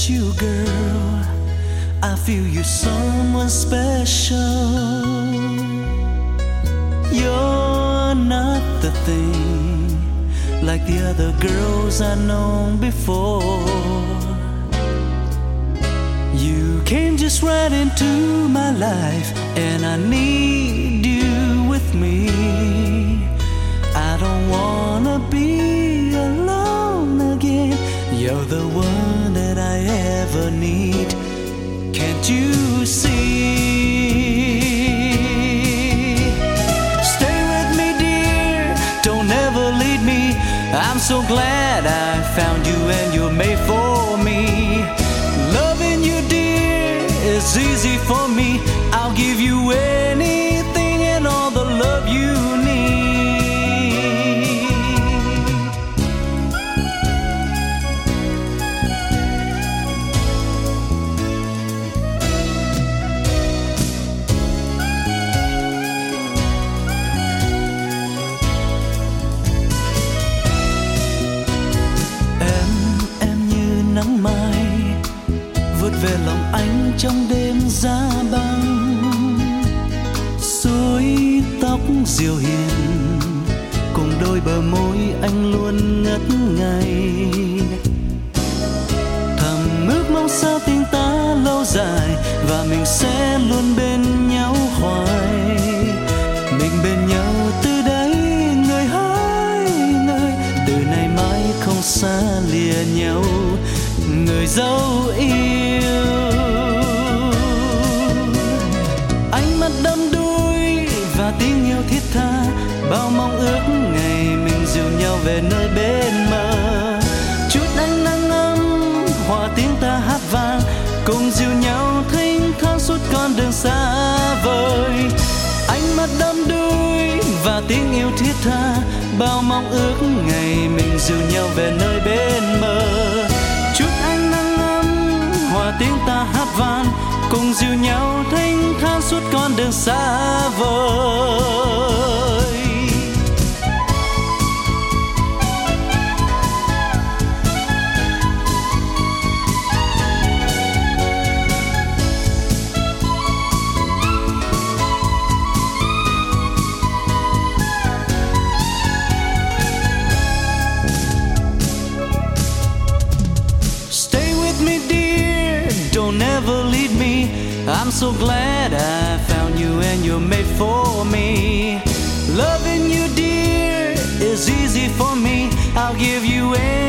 you, girl. I feel you're someone special. You're not the thing like the other girls I've known before. You came just right into my life, and I need you with me. I don't wanna be alone again. You're the one that I ever need. Can't you see? Stay with me, dear. Don't ever leave me. I'm so glad I found you and you're made for me. Loving you, dear, is easy for me. I'll give you anything and all the love you need. Em như nắng mai vượt về lòng anh trong đêm giá băng. Suối tóc diều hiền cùng đôi bờ môi anh luôn ngất ngây. Thầm ước mong sao tình ta lâu dài và mình sẽ luôn bên nhau hoài. Mình bên nhau từ đây người hỡi người, từ nay mãi không xa lìa nhau. Người dấu yêu, ánh mắt đắm đuối và tiếng yêu thiết tha, bao mong ước ngày mình dìu nhau về nơi bên mơ. Chút ánh nắng ấm hòa tiếng ta hát vang, cùng dìu nhau thênh thang suốt con đường xa vời. Ánh mắt đắm đuối và tiếng yêu thiết tha, bao mong ước ngày mình dìu nhau về nơi bên mơ. Hòa tiếng ta hát vang, cùng dìu nhau thênh thang suốt con đường xa vời. Don't ever leave me. I'm so glad I found you and you're made for me. Loving you, dear, is easy for me. I'll give you anything